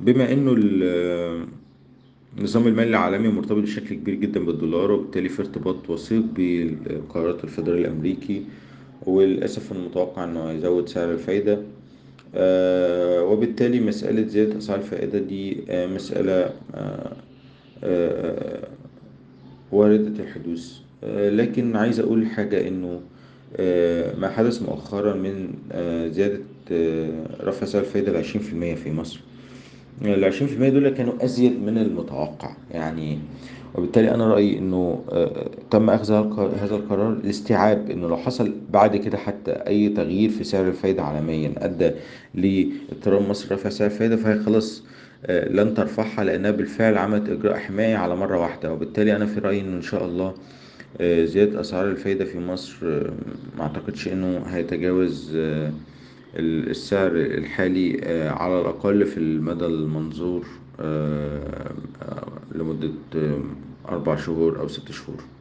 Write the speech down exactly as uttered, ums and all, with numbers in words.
بما انه ال- النظام المالي العالمي مرتبط بشكل كبير جدا بالدولار، وبالتالي في ارتباط وثيق بقرارات الفيدرالي الامريكي، وللاسف المتوقع انه هيزود سعر الفايدة. آه، وبالتالي مسألة زيادة اسعار الفائدة دي آه، مسألة آه، آه، واردة الحدوث. آه، لكن عايز أقول حاجة، إنه آه، ما حدث مؤخرا من آه، زيادة آه، رفع سعر الفايدة لعشرين في المية في مصر. العشرين في المية دول كانوا أزيد من المتوقع يعني. وبالتالي أنا رأيي إنه آه، تم أخذ هذا الق- هذا القرار لاستيعاب إنه لو حصل بعد كده حتى أي تغيير في سعر الفايدة عالميا أدى لاضطرار مصر رفع سعر الفايدة، فهي خلاص آه، لن ترفعها، لأنها بالفعل عملت إجراء حماية على مرة واحدة. وبالتالي أنا في رأيي إنه إن شاء الله آه، زيادة أسعار الفايدة في مصر آه، ما أعتقدش إنه هيتجاوز آه، ال- السعر الحالي، آه، على الأقل في المدى المنظور، آه، آه، لمدة آه، أربع شهور أو ست شهور.